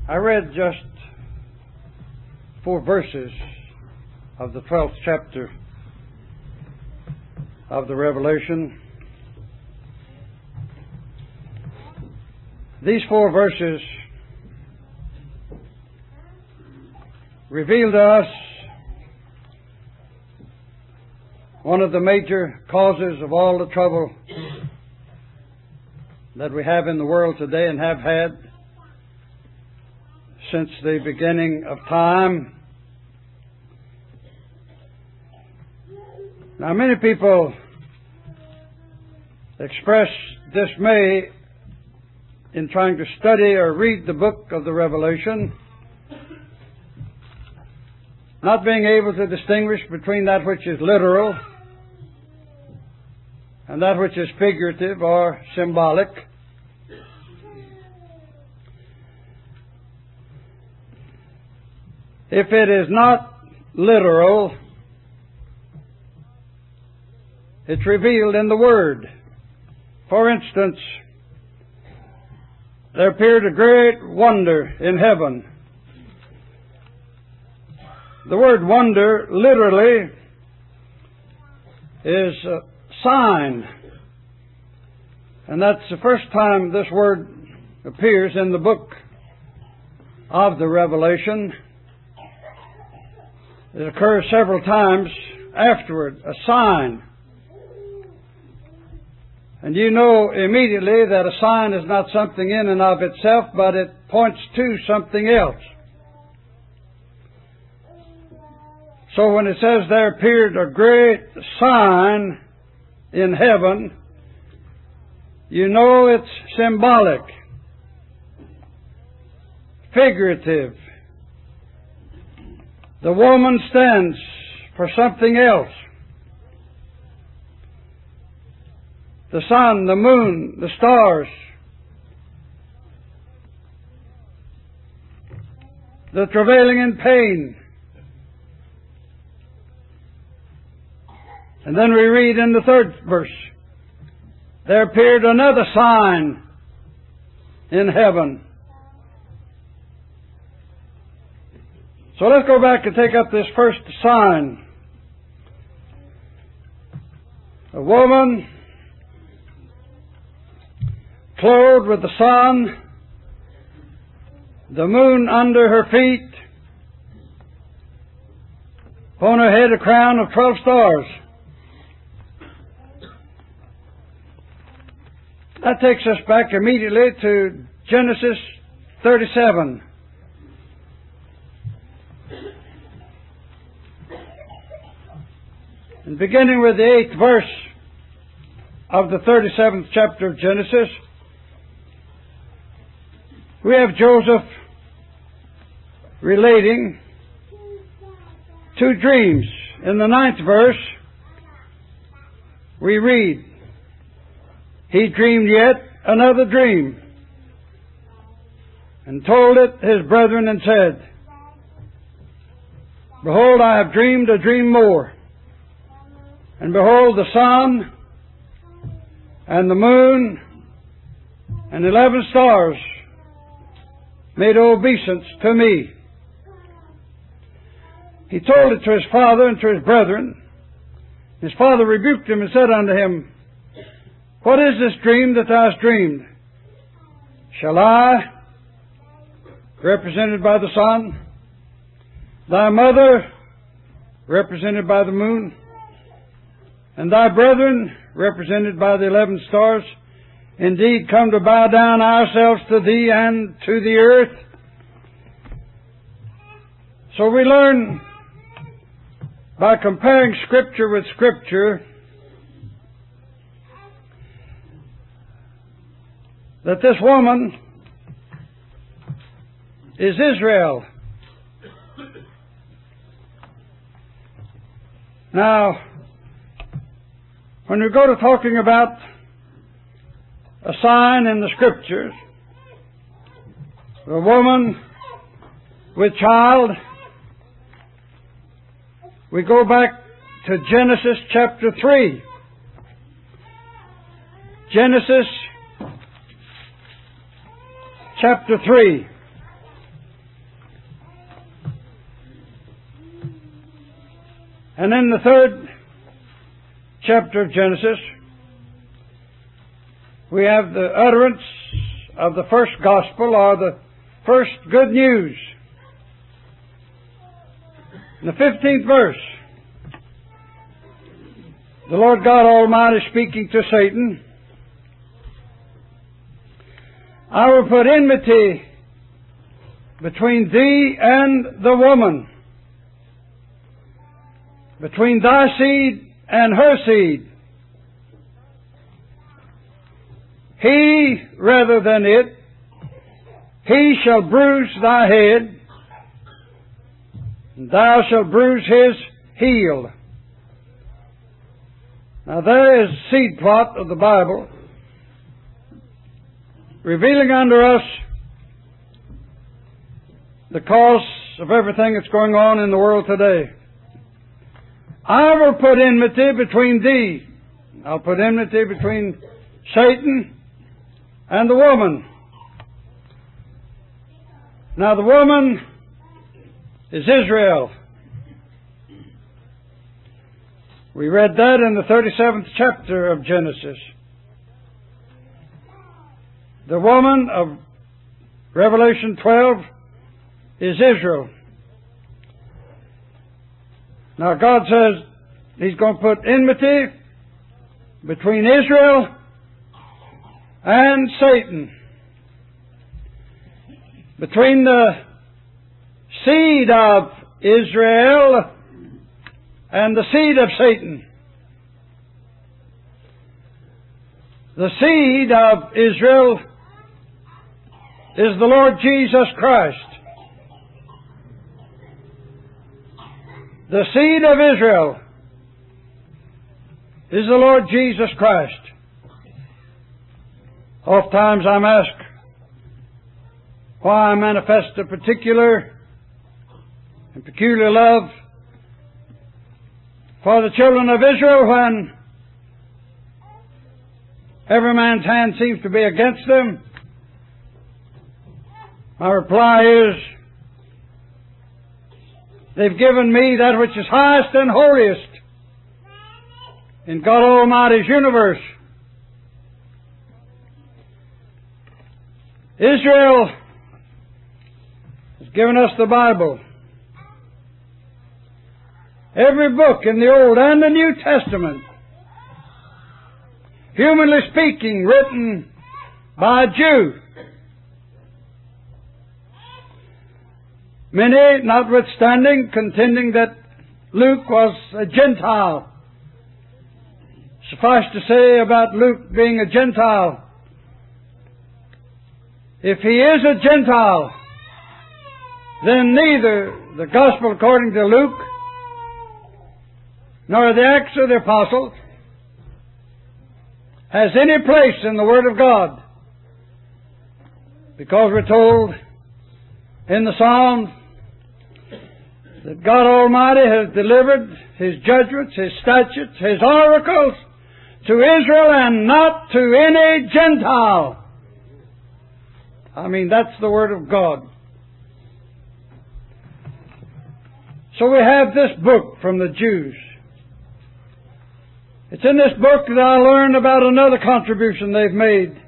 I read just 4 verses of the 12th chapter of the Revelation. These 4 verses reveal to us one of the major causes of all the trouble that we have in the world today and have had since the beginning of time. Now, many people express dismay in trying to study or read the book of the Revelation, not being able to distinguish between that which is literal and that which is figurative or symbolic. If it is not literal, it's revealed in the Word. For instance, there appeared a great wonder in heaven. The word wonder literally is a sign. And that's the first time this word appears in the book of the Revelation. It occurs several times afterward, a sign. And you know immediately that a sign is not something in and of itself, but it points to something else. So when it says there appeared a great sign in heaven, you know it's symbolic, figurative. The woman stands for something else. The sun, the moon, the stars, the travailing in pain. And then we read in the 3rd verse, there appeared another sign in heaven. So let's go back and take up this first sign. A woman clothed with the sun, the moon under her feet, upon her head a crown of 12 stars. That takes us back immediately to Genesis 37. And beginning with the 8th verse of the 37th chapter of Genesis, we have Joseph relating 2 dreams. In the 9th verse, we read, he dreamed yet another dream, and told it his brethren, and said, behold, I have dreamed a dream more. And behold, the sun and the moon and 11 stars made obeisance to me. He told it to his father and to his brethren. His father rebuked him and said unto him, what is this dream that thou hast dreamed? Shall I, represented by the sun, thy mother, represented by the moon, and thy brethren, represented by the 11 stars, indeed come to bow down ourselves to thee and to the earth? So we learn by comparing Scripture with Scripture that this woman is Israel. Now, when we go to talking about a sign in the Scriptures, a woman with child, we go back to Genesis chapter 3. Genesis chapter 3. And in the 3rd chapter of Genesis, we have the utterance of the first gospel, or the first good news. In the 15th verse, the Lord God Almighty speaking to Satan, I will put enmity between thee and the woman, between thy seed and her seed. He rather than it, he shall bruise thy head, and thou shalt bruise his heel. Now there is a seed plot of the Bible, revealing unto us the cause of everything that's going on in the world today. I will put enmity between thee. I'll put enmity between Satan and the woman. Now the woman is Israel. We read that in the 37th chapter of Genesis. The woman of Revelation 12 is Israel. Now God says He's going to put enmity between Israel and Satan, between the seed of Israel and the seed of Satan. The seed of Israel is the Lord Jesus Christ. The seed of Israel is the Lord Jesus Christ. Oftentimes I'm asked why I manifest a particular and peculiar love for the children of Israel when every man's hand seems to be against them. My reply is, they've given me that which is highest and holiest in God Almighty's universe. Israel has given us the Bible. Every book in the Old and the New Testament, humanly speaking, written by a Jew. Many, notwithstanding, contending that Luke was a Gentile. Suffice to say about Luke being a Gentile, if he is a Gentile, then neither the Gospel according to Luke nor the Acts of the Apostles has any place in the Word of God, because we're told in the Psalms that God Almighty has delivered His judgments, His statutes, His oracles to Israel and not to any Gentile. I mean, that's the Word of God. So we have this book from the Jews. It's in this book that I learned about another contribution they've made.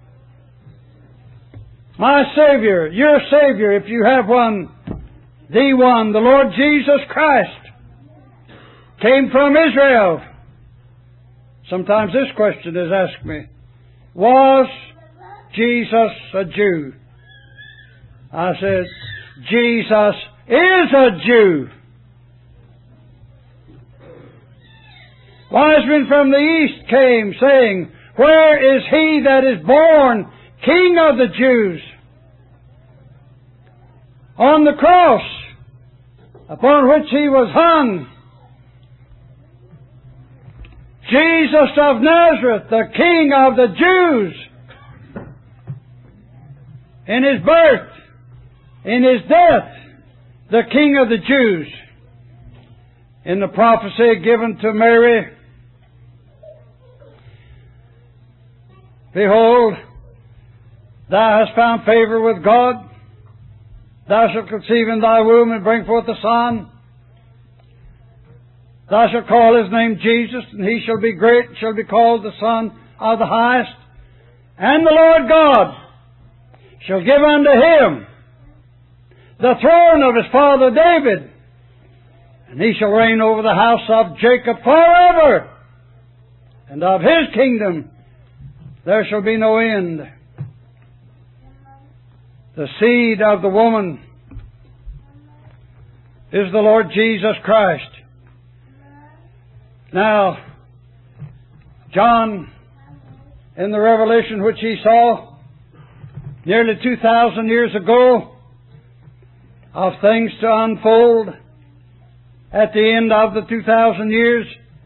My Savior, your Savior, if you have one, the one, the Lord Jesus Christ, came from Israel. Sometimes this question is asked me, was Jesus a Jew? I said, Jesus is a Jew. Wise men from the east came, saying, where is he that is born King of the Jews? On the cross upon which he was hung, Jesus of Nazareth, the King of the Jews, in His birth, in His death, the King of the Jews. In the prophecy given to Mary, behold, thou hast found favor with God. Thou shalt conceive in thy womb and bring forth a son. Thou shalt call his name Jesus, and he shall be great, shall be called the Son of the Highest. And the Lord God shall give unto him the throne of his father David, and he shall reign over the house of Jacob forever, and of his kingdom there shall be no end. The seed of the woman is the Lord Jesus Christ. Now, John, in the revelation which he saw nearly 2,000 years ago of things to unfold at the end of the 2,000 years,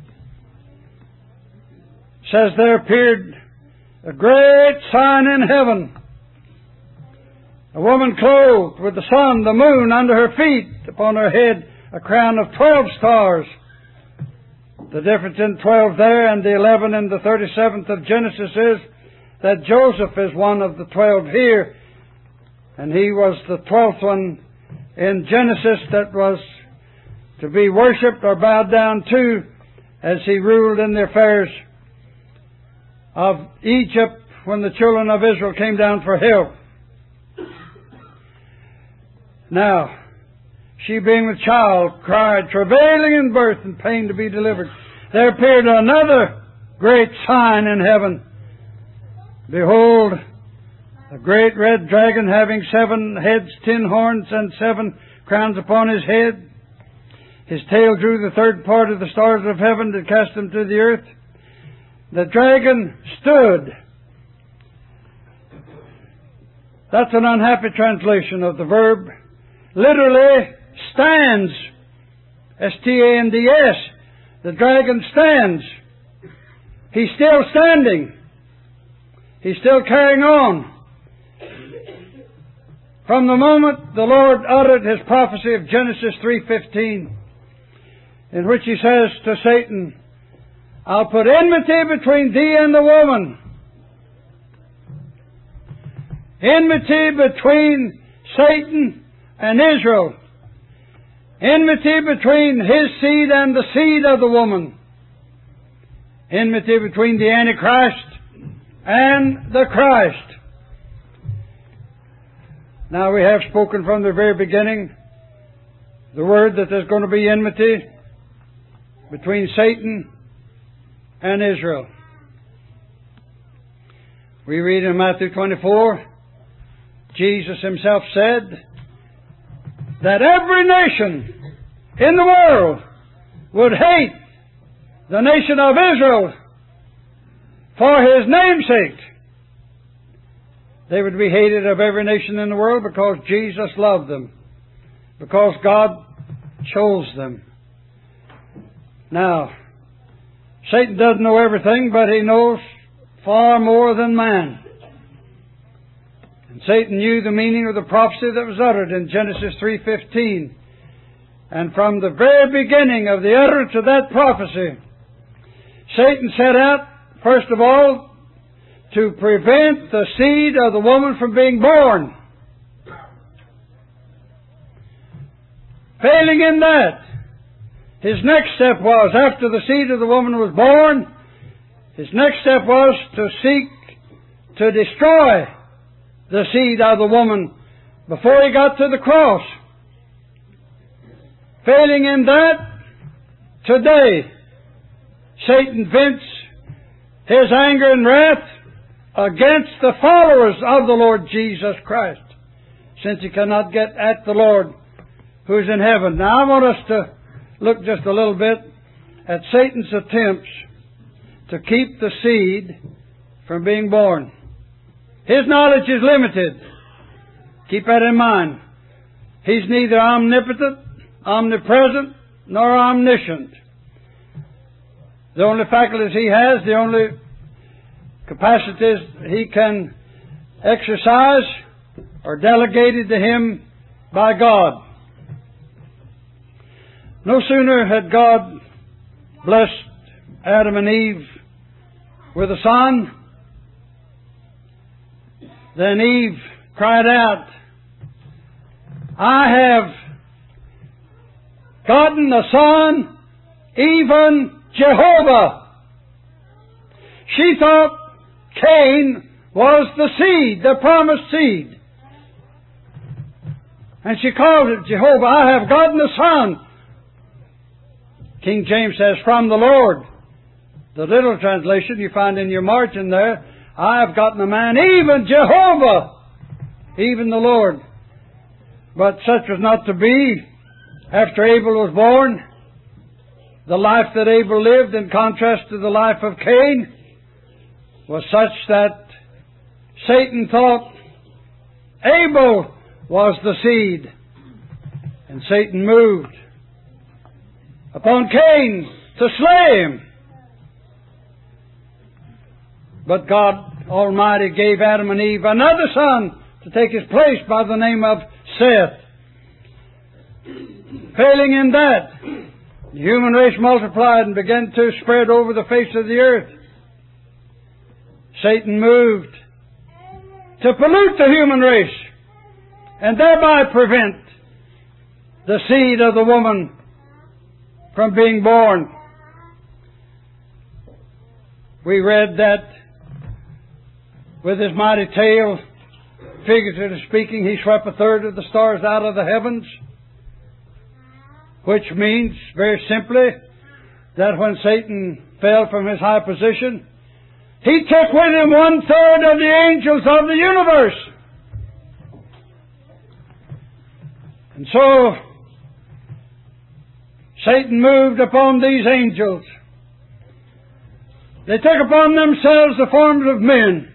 says there appeared a great sign in heaven, a woman clothed with the sun, the moon under her feet, upon her head a crown of 12 stars. The difference in 12 there and the 11 in the 37th of Genesis is that Joseph is one of the 12 here, and he was the 12th one in Genesis that was to be worshipped or bowed down to as he ruled in the affairs of Egypt when the children of Israel came down for help. Now, she being with child cried, travailing in birth and pain to be delivered. There appeared another great sign in heaven. Behold, a great red dragon having 7 heads, 10 horns, and 7 crowns upon his head. His tail drew the third part of the stars of heaven to cast them to the earth. The dragon stood. That's an unhappy translation of the verb. Literally, stands. S-T-A-N-D-S. The dragon stands. He's still standing. He's still carrying on. From the moment the Lord uttered His prophecy of Genesis 3:15, in which He says to Satan, I'll put enmity between thee and the woman. Enmity between Satan and Israel. Enmity between his seed and the seed of the woman. Enmity between the Antichrist and the Christ. Now we have spoken from the very beginning the word that there's going to be enmity between Satan and Israel. We read in Matthew 24, Jesus Himself said that every nation in the world would hate the nation of Israel for His name's sake. They would be hated of every nation in the world because Jesus loved them, because God chose them. Now, Satan doesn't know everything, but he knows far more than man. And Satan knew the meaning of the prophecy that was uttered in Genesis 3:15. And from the very beginning of the utterance of that prophecy, Satan set out, first of all, to prevent the seed of the woman from being born. Failing in that, his next step was, after the seed of the woman was born, his next step was to seek to destroy the seed of the woman before he got to the cross. Failing in that, today, Satan vents his anger and wrath against the followers of the Lord Jesus Christ, since he cannot get at the Lord who's in heaven. Now I want us to look just a little bit at Satan's attempts to keep the seed from being born. His knowledge is limited. Keep that in mind. He's neither omnipotent, omnipresent, nor omniscient. The only faculties he has, the only capacities he can exercise are delegated to him by God. No sooner had God blessed Adam and Eve with a son than Eve cried out, I have gotten a son even Jehovah. She thought Cain was the seed, the promised seed. And she called it Jehovah. I have gotten a son. King James says, from the Lord. The little translation you find in your margin there, I have gotten a man, even Jehovah, even the Lord. But such was not to be. After Abel was born, the life that Abel lived, in contrast to the life of Cain, was such that Satan thought Abel was the seed. And Satan moved upon Cain to slay him. But God Almighty gave Adam and Eve another son to take his place by the name of Seth. Failing in that, the human race multiplied and began to spread over the face of the earth. Satan moved to pollute the human race and thereby prevent the seed of the woman from being born. We read that with his mighty tail, figuratively speaking, he swept a third of the stars out of the heavens, which means, very simply, that when Satan fell from his high position, he took with him 1/3 of the angels of the universe. And so, Satan moved upon these angels. They took upon themselves the forms of men,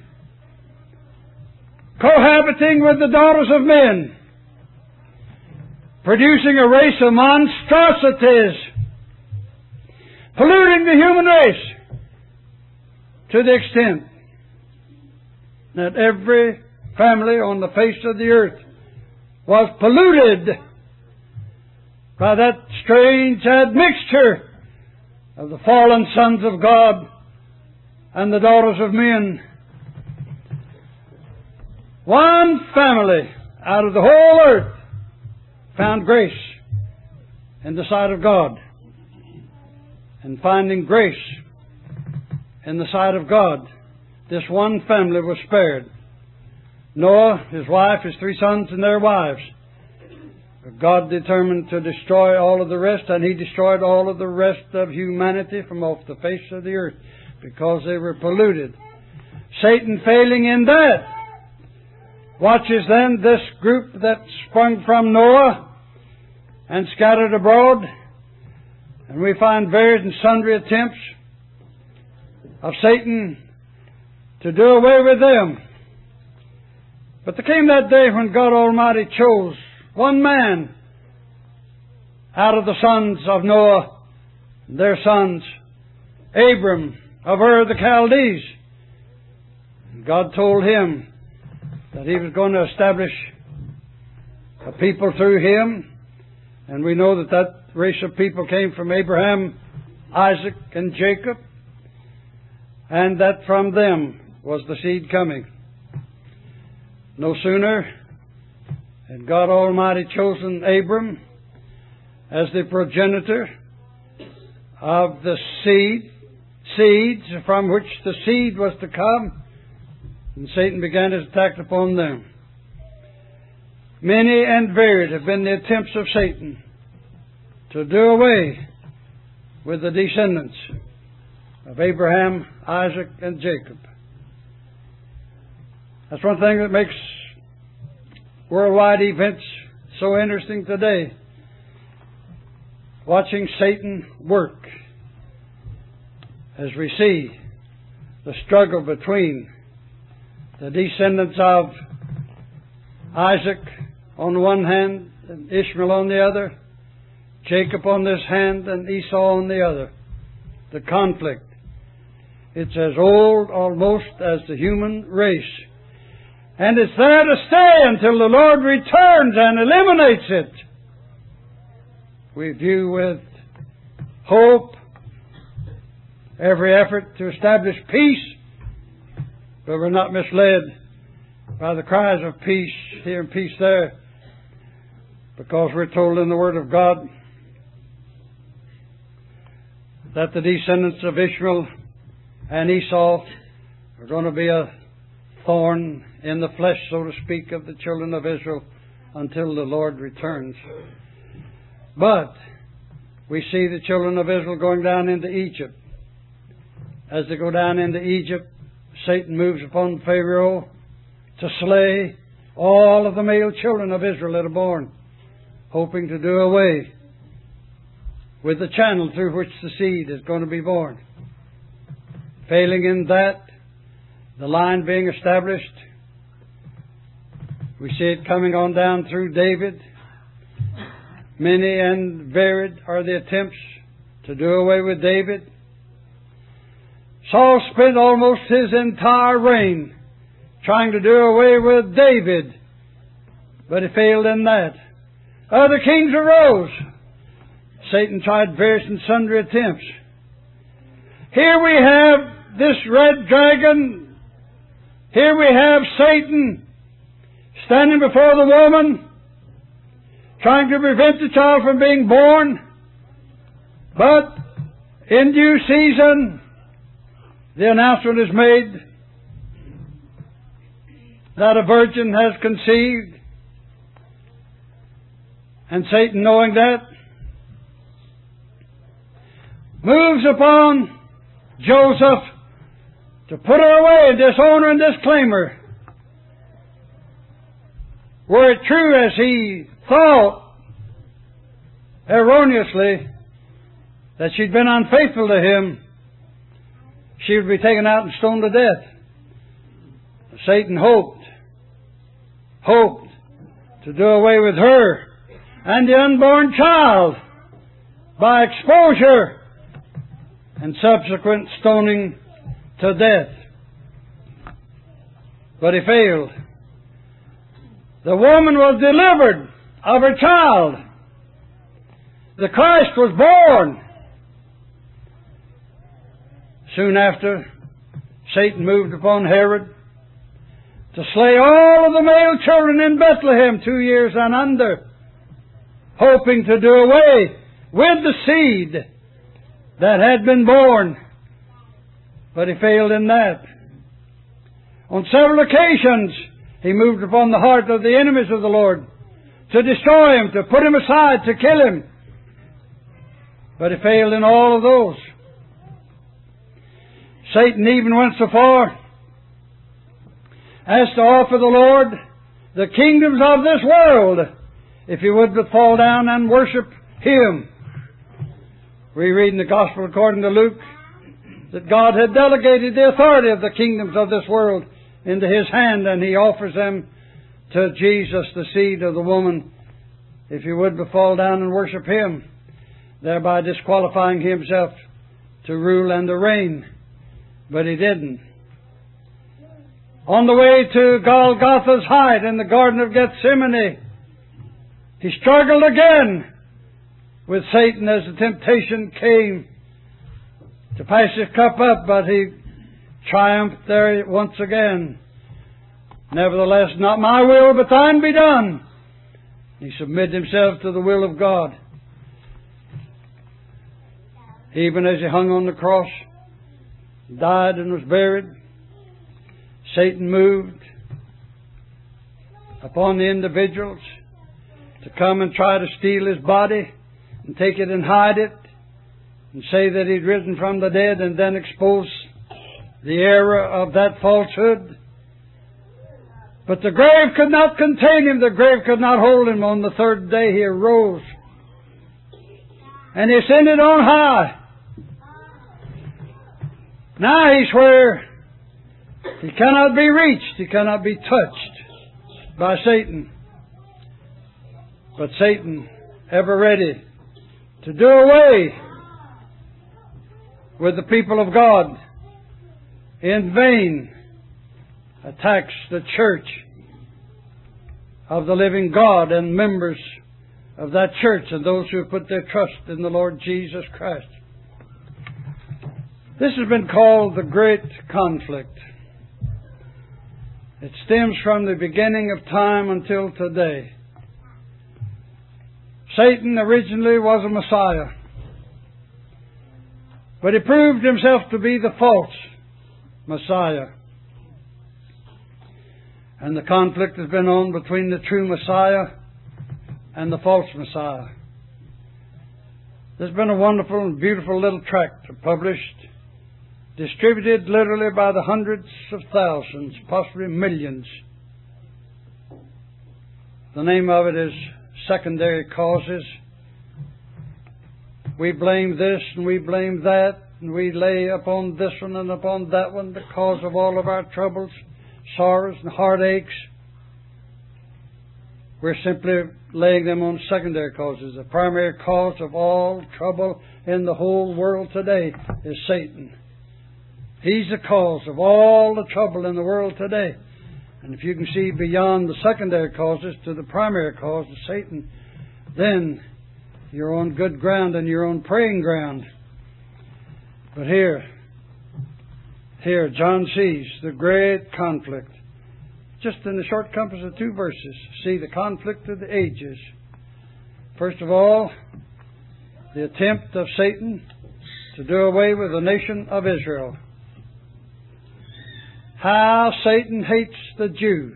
cohabiting with the daughters of men, producing a race of monstrosities, polluting the human race to the extent that every family on the face of the earth was polluted by that strange admixture of the fallen sons of God and the daughters of men. One family out of the whole earth found grace in the sight of God. And finding grace in the sight of God, this one family was spared. Noah, his wife, his 3 sons, and their wives. But God determined to destroy all of the rest, and He destroyed all of the rest of humanity from off the face of the earth because they were polluted. Satan failing in that, watches then this group that sprung from Noah and scattered abroad, and we find various and sundry attempts of Satan to do away with them. But there came that day when God Almighty chose one man out of the sons of Noah, their sons, Abram of Ur of the Chaldees. God told him that He was going to establish a people through him. And we know that that race of people came from Abraham, Isaac, and Jacob. And that from them was the seed coming. No sooner had God Almighty chosen Abram as the progenitor of the seeds from which the seed was to come, and Satan began his attack upon them. Many and varied have been the attempts of Satan to do away with the descendants of Abraham, Isaac, and Jacob. That's one thing that makes worldwide events so interesting today. Watching Satan work as we see the struggle between the descendants of Isaac on the one hand and Ishmael on the other, Jacob on this hand and Esau on the other. The conflict. It's as old almost as the human race. And it's there to stay until the Lord returns and eliminates it. We view with hope every effort to establish peace, but we're not misled by the cries of peace here and peace there, because we're told in the Word of God that the descendants of Ishmael and Esau are going to be a thorn in the flesh, so to speak, of the children of Israel until the Lord returns. But we see the children of Israel going down into Egypt. As they go down into Egypt, Satan moves upon Pharaoh to slay all of the male children of Israel that are born, hoping to do away with the channel through which the seed is going to be born. Failing in that, the line being established, we see it coming on down through David. Many and varied are the attempts to do away with David. Saul spent almost his entire reign trying to do away with David, but he failed in that. Other kings arose. Satan tried various and sundry attempts. Here we have this red dragon. Here we have Satan standing before the woman, trying to prevent the child from being born. But in due season, the announcement is made that a virgin has conceived. And Satan, knowing that, moves upon Joseph to put her away, disown her and disclaim her. Were it true, as he thought erroneously, that she'd been unfaithful to him, she would be taken out and stoned to death. Satan hoped to do away with her and the unborn child by exposure and subsequent stoning to death. But he failed. The woman was delivered of her child. The Christ was born. Soon after, Satan moved upon Herod to slay all of the male children in Bethlehem 2 years and under, hoping to do away with the seed that had been born. But he failed in that. On several occasions, he moved upon the heart of the enemies of the Lord to destroy him, to put him aside, to kill him. But he failed in all of those. Satan even went so far as to offer the Lord the kingdoms of this world if he would but fall down and worship him. We read in the Gospel according to Luke that God had delegated the authority of the kingdoms of this world into his hand, and he offers them to Jesus, the seed of the woman, if he would but fall down and worship him, thereby disqualifying himself to rule and to reign. But he didn't. On the way to Golgotha's height in the Garden of Gethsemane, he struggled again with Satan as the temptation came to pass his cup up, but he triumphed there once again. Nevertheless, not my will, but thine be done. He submitted himself to the will of God. Even as he hung on the cross, died and was buried, Satan moved upon the individuals to come and try to steal his body and take it and hide it and say that he'd risen from the dead, and then expose the error of that falsehood. But the grave could not contain him. The grave could not hold him. On the third day he arose and he ascended on high. Now he's where he cannot be reached. He cannot be touched by Satan. But Satan, ever ready to do away with the people of God, in vain attacks the church of the living God and members of that church and those who have put their trust in the Lord Jesus Christ. This has been called the Great Conflict. It stems from the beginning of time until today. Satan originally was a Messiah. But he proved himself to be the false Messiah. And the conflict has been on between the true Messiah and the false Messiah. There's been a wonderful and beautiful little tract published, distributed literally by the hundreds of thousands, possibly millions. The name of it is Secondary Causes. We blame this and we blame that, and we lay upon this one and upon that one the cause of all of our troubles, sorrows and heartaches. We're simply laying them on secondary causes. The primary cause of all trouble in the whole world today is Satan. He's the cause of all the trouble in the world today. And if you can see beyond the secondary causes to the primary cause of Satan, then you're on good ground and you're on praying ground. But here, John sees the great conflict. Just in the short compass of 2 verses, see the conflict of the ages. First of all, the attempt of Satan to do away with the nation of Israel. How Satan hates the Jew.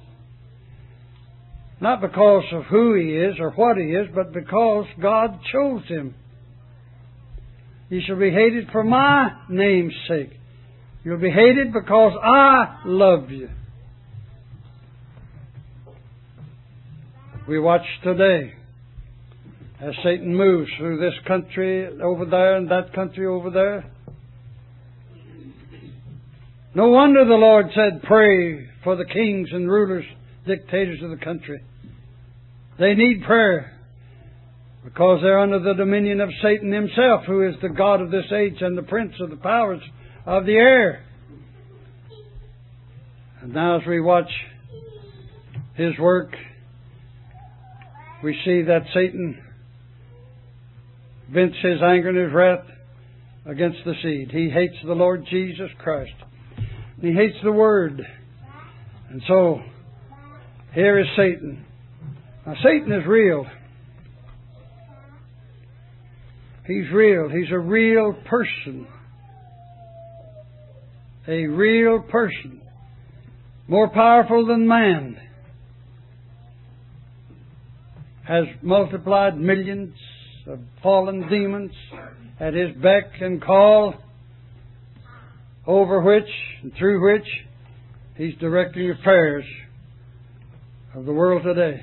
Not because of who he is or what he is, but because God chose him. He shall be hated for my name's sake. You'll be hated because I love you. We watch today as Satan moves through this country over there and that country over there. No wonder the Lord said, pray for the kings and rulers, dictators of the country. They need prayer because they're under the dominion of Satan himself, who is the God of this age and the prince of the powers of the air. And now as we watch his work, we see that Satan vents his anger and his wrath against the seed. He hates the Lord Jesus Christ. He hates the Word. And so, here is Satan. Now, Satan is real. He's real. He's a real person. A real person. More powerful than man. Has multiplied millions of fallen demons at his beck and call, over which and through which he's directing the affairs of the world today.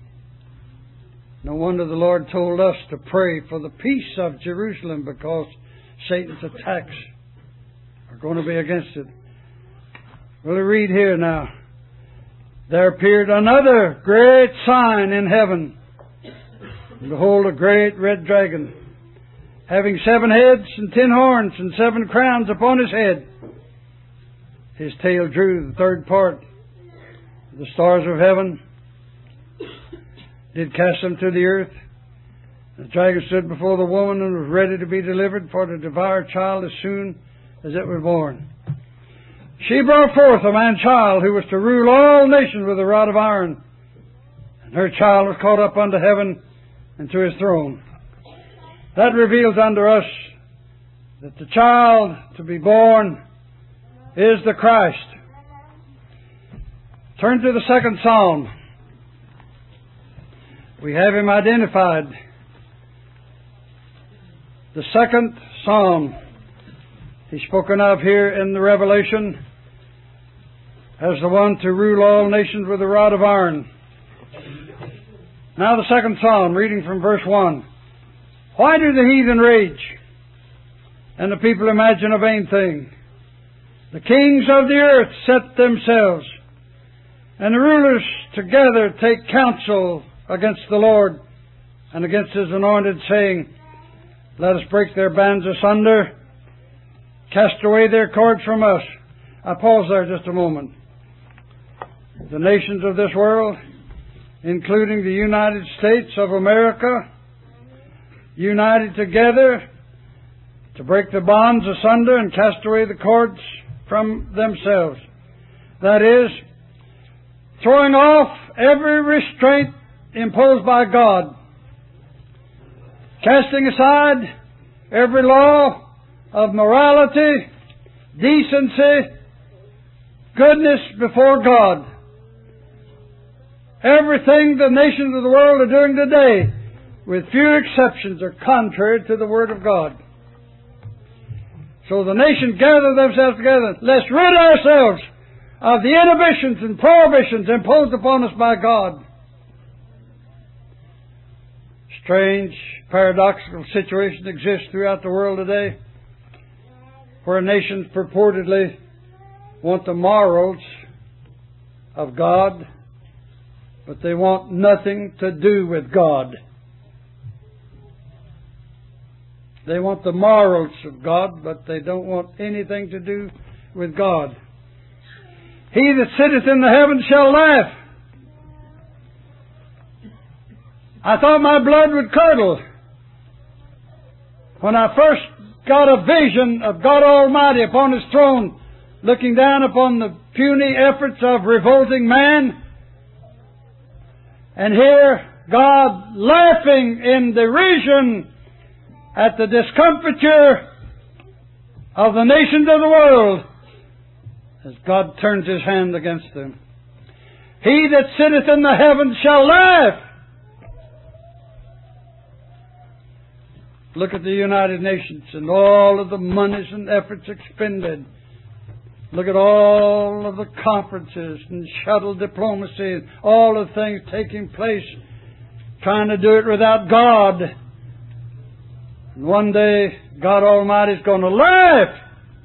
No wonder the Lord told us to pray for the peace of Jerusalem, because Satan's attacks are going to be against it. We'll read here now. There appeared another great sign in heaven. And behold, a great red dragon, having 7 heads and 10 horns and 7 crowns upon his head. His tail drew the 3rd part of the stars of heaven, did cast them to the earth. The dragon stood before the woman and was ready to be delivered for to devour a child as soon as it was born. She brought forth a man-child who was to rule all nations with a rod of iron. And her child was caught up unto heaven and to his throne. That reveals unto us that the child to be born is the Christ. Turn to the 2nd Psalm. We have him identified. The 2nd Psalm. He's spoken of here in the Revelation as the one to rule all nations with a rod of iron. Now the 2nd Psalm, reading from verse 1. Why do the heathen rage, and the people imagine a vain thing? The kings of the earth set themselves, and the rulers together take counsel against the Lord and against His anointed, saying, let us break their bands asunder, cast away their cords from us. I pause there just a moment. The nations of this world, including the United States of America, united together to break the bonds asunder and cast away the cords from themselves. That is, throwing off every restraint imposed by God, casting aside every law of morality, decency, goodness before God. Everything the nations of the world are doing today, with few exceptions, are contrary to the Word of God. So the nations gather themselves together. Let's rid ourselves of the inhibitions and prohibitions imposed upon us by God. Strange, paradoxical situations exist throughout the world today, where nations purportedly want the morals of God, but they want nothing to do with God. They want the morals of God, but they don't want anything to do with God. He that sitteth in the heavens shall laugh. I thought my blood would curdle when I first got a vision of God Almighty upon His throne, looking down upon the puny efforts of revolting man, and hear God laughing in derision at the discomfiture of the nations of the world as God turns His hand against them. He that sitteth in the heavens shall laugh. Look at the United Nations and all of the monies and efforts expended. Look at all of the conferences and shuttle diplomacy and all of the things taking place, trying to do it without God. And one day, God Almighty is going to laugh.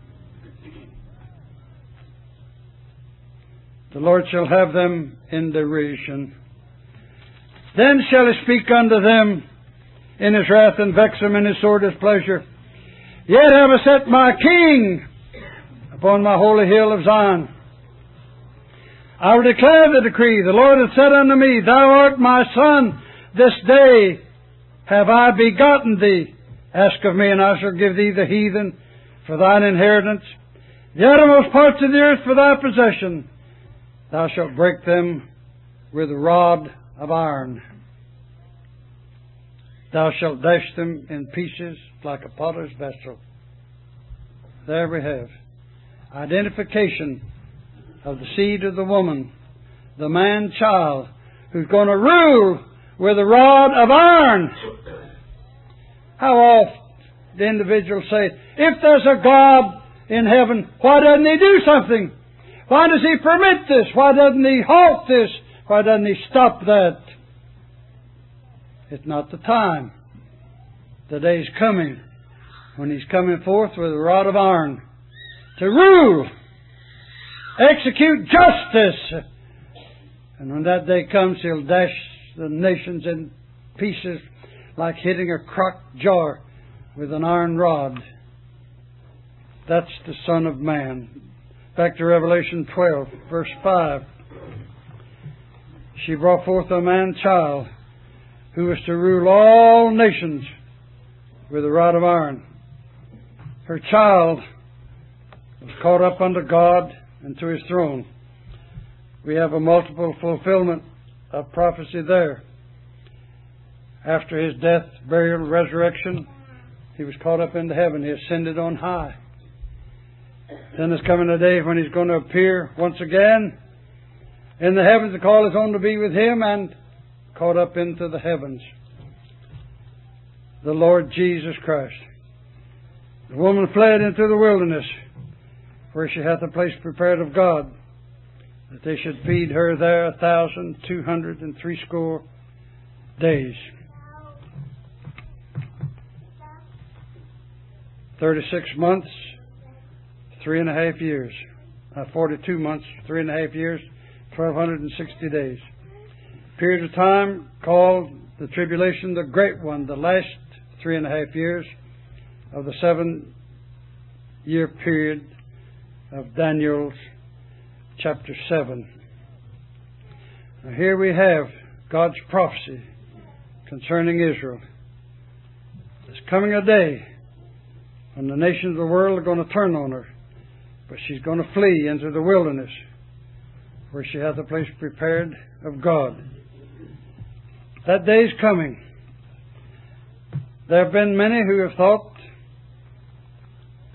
The Lord shall have them in derision. Then shall He speak unto them in His wrath, and vex them in His sore displeasure. Yet have I set my King upon my holy hill of Zion. I will declare the decree. The Lord hath said unto me, Thou art my Son. This day have I begotten thee. Ask of me, and I shall give thee the heathen for thine inheritance, the uttermost parts of the earth for thy possession. Thou shalt break them with a rod of iron. Thou shalt dash them in pieces like a potter's vessel. There we have identification of the seed of the woman, the man-child, who's going to rule with a rod of iron. How often the individuals say, if there's a God in heaven, why doesn't He do something? Why does He permit this? Why doesn't He halt this? Why doesn't He stop that? It's not the time. The day's coming when He's coming forth with a rod of iron to rule, execute justice. And when that day comes, He'll dash the nations in pieces like hitting a crock jar with an iron rod. That's the Son of Man. Back to Revelation 12, verse 5. She brought forth a man-child who was to rule all nations with a rod of iron. Her child was caught up unto God and to His throne. We have a multiple fulfillment of prophecy there. After His death, burial, resurrection, He was caught up into heaven. He ascended on high. Then there's coming a day when He's going to appear once again in the heavens to call His own to be with Him, and caught up into the heavens. The Lord Jesus Christ. The woman fled into the wilderness, where she hath a place prepared of God, that they should feed her there 1,260 days. 36 months, 3.5 years. 42 months, 3.5 years, 1,260 days. Period of time called the tribulation, the great one, the last 3.5 years of the 7-year period of Daniel's chapter 7. Now here we have God's prophecy concerning Israel. There's coming a day when the nations of the world are going to turn on her, but she's going to flee into the wilderness, where she hath a place prepared of God. That day's coming. There have been many who have thought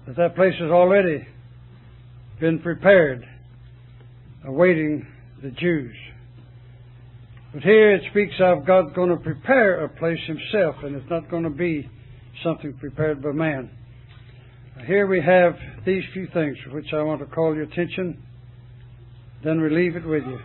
that place has already been prepared, awaiting the Jews. But here it speaks of God's going to prepare a place Himself, and it's not going to be something prepared by man. Here we have these few things for which I want to call your attention, then we leave it with you.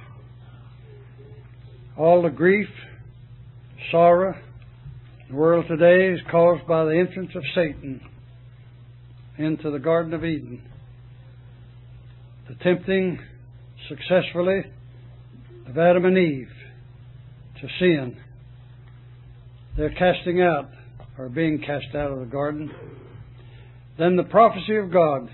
All the grief, sorrow in the world today is caused by the entrance of Satan into the Garden of Eden. The tempting successfully of Adam and Eve to sin. They're casting out, or being cast out of the garden. Then the prophecy of God.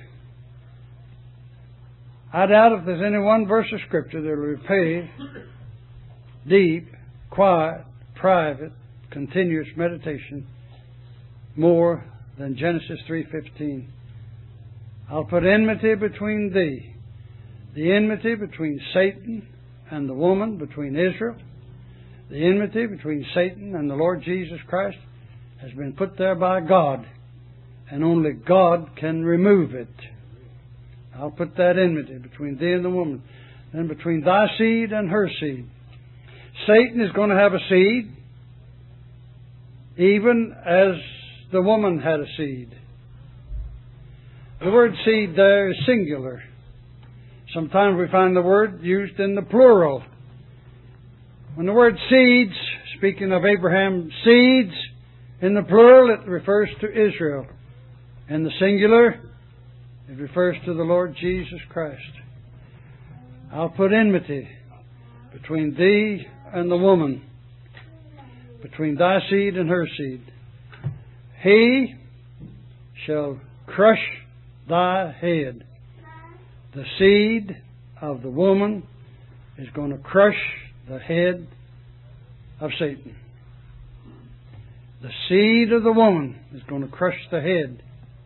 I doubt if there's any one verse of Scripture that will repay deep, quiet, private, continuous meditation more than Genesis 3:15. I'll put enmity between thee, the enmity between Satan and the woman, between Israel. The enmity between Satan and the Lord Jesus Christ has been put there by God, and only God can remove it. I'll put that enmity between thee and the woman, and between thy seed and her seed. Satan is going to have a seed, even as the woman had a seed. The word seed there is singular. Sometimes we find the word used in the plural. When the word seeds, speaking of Abraham's seeds, in the plural it refers to Israel. In the singular, it refers to the Lord Jesus Christ. I'll put enmity between thee and the woman, between thy seed and her seed. He shall crush thy head. The seed of the woman is going to crush the head of Satan. The seed of the woman is going to crush the head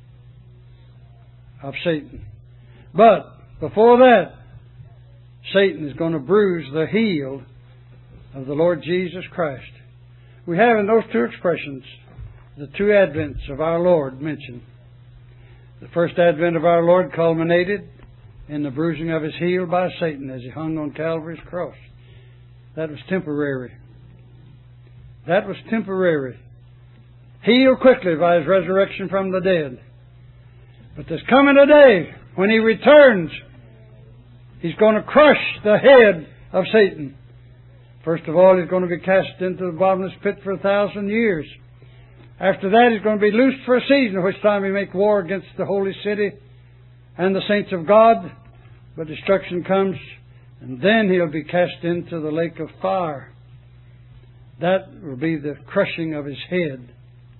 of Satan. But before that, Satan is going to bruise the heel of the Lord Jesus Christ. We have in those two expressions the two advents of our Lord mentioned. The first advent of our Lord culminated in the bruising of His heel by Satan as He hung on Calvary's cross. That was temporary. That was temporary. Healed quickly by His resurrection from the dead. But there's coming a day when He returns. He's going to crush the head of Satan. First of all, He's going to be cast into the bottomless pit for 1,000 years. After that, He's going to be loosed for a season, at which time He make war against the holy city and the saints of God. But destruction comes, and then He'll be cast into the lake of fire. That will be the crushing of His head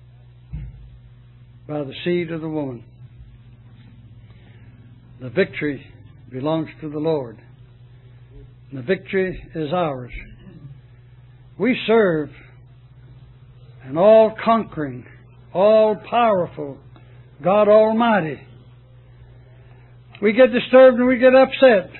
by the seed of the woman. The victory belongs to the Lord. The victory is ours. We serve an all-conquering, all-powerful God Almighty. We get disturbed and we get upset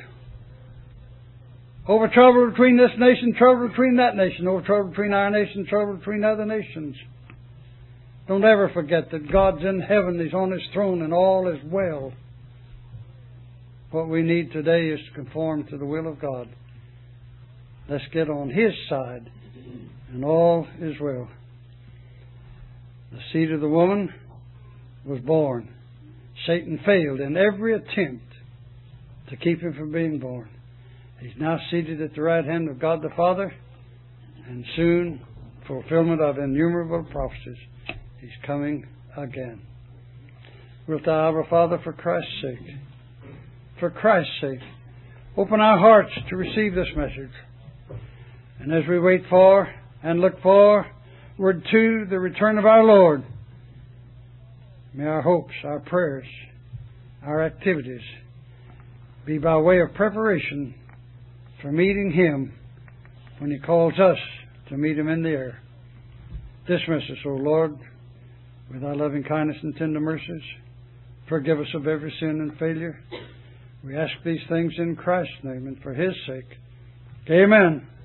over trouble between this nation, trouble between that nation, over trouble between our nation, trouble between other nations. Don't ever forget that God's in heaven. He's on His throne and all is well. What we need today is to conform to the will of God. Let's get on His side and all is well. The seed of the woman was born. Satan failed in every attempt to keep him from being born. He's now seated at the right hand of God the Father, and soon, fulfillment of innumerable prophecies, He's coming again. Wilt thou, our Father, for Christ's sake, open our hearts to receive this message. And as we wait for and look forward to the return of our Lord, may our hopes, our prayers, our activities be by way of preparation for meeting Him when He calls us to meet Him in the air. Dismiss us, O Lord, with Thy loving kindness and tender mercies. Forgive us of every sin and failure. We ask these things in Christ's name and for His sake. Amen.